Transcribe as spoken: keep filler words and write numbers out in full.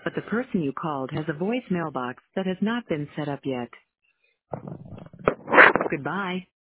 but the person you called has a voicemail box that has not been set up yet. Goodbye.